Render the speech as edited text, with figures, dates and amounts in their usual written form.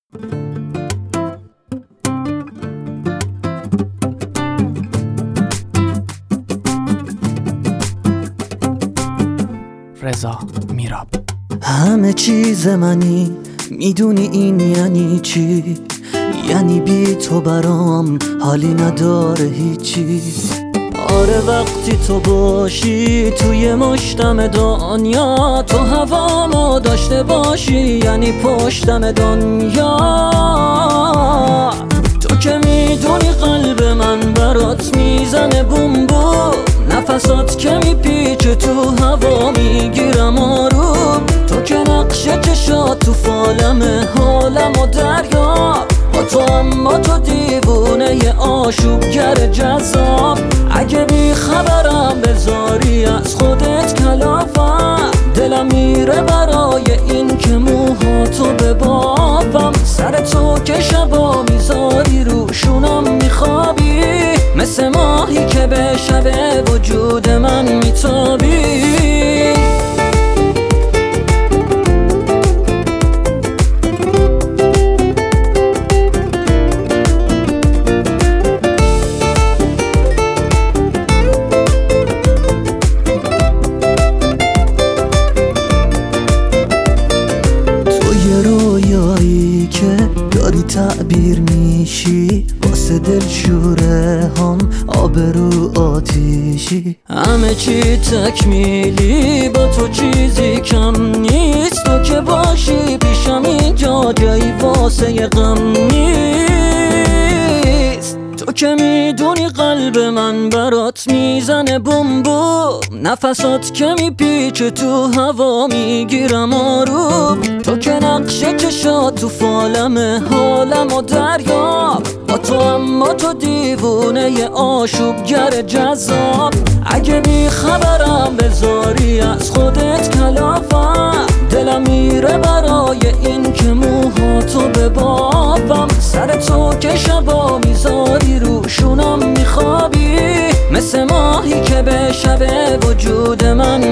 رضا میراب. همه چیز منی، میدونی این یعنی چی؟ یعنی بی تو برام حالی نداره هیچی. آره وقتی تو باشی توی مشتم دنیا، تو هوامو داشته باشی یعنی پشتم دنیا. تو که میدونی قلب من برات میزنه بوم بوم، نفسات که میپیچه تو هوا میگیرم آروم. تو که نقشه چشات تو فالمه حالم و دریا، با تو اما تو دیوونه ی آشوبگر جذاب. اگه بی خبرم بذاری از خودت کلافم، دلم میره برای این که موهاتو ببافم. سر تو که شبا میذاری روشونم میخوابی، مثل ماهی که به شب وجود من میتابی. رویایی که داری تعبیر میشی، واسه دلشوره هم آبرو آتیشی. همه چی تکمیلی، با تو چیزی کم نیست. تو که باشی پیشم اینجا جایی واسه غم نیست. تو که میدونی قلب من برات میزنه بوم بوم، نفسات که میپیچه تو هوا میگیرم آروم. تو که نقشه چشات تو فالمه حالم و دریا، با تو اما تو دیوونه ی آشوبگر جذاب. اگه بی خبرم بذاری از خودت کلافم، دلم میره برای این که موهاتو ببافم. سر تو که شبا میذاری روشونم میخوابی، مثل ماهی که به شب وجود من